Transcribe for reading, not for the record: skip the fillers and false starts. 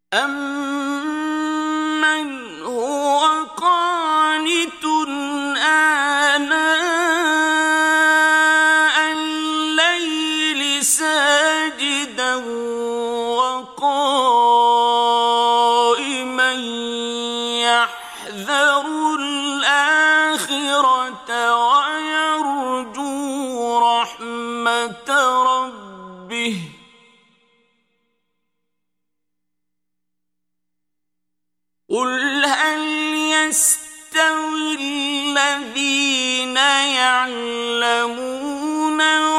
أَمَّنْ هُوَ قَانِتٌ آنَاءَ اللَّيْلِ سَاجِدًا وَقَائِمًا يَحْذَرُ الْآخِرَةَ وَيَرْجُو رَحْمَةَ رَبِّهِ قُلْ هَلْ يَسْتَوِي الَّذِينَ يَعْلَمُونَ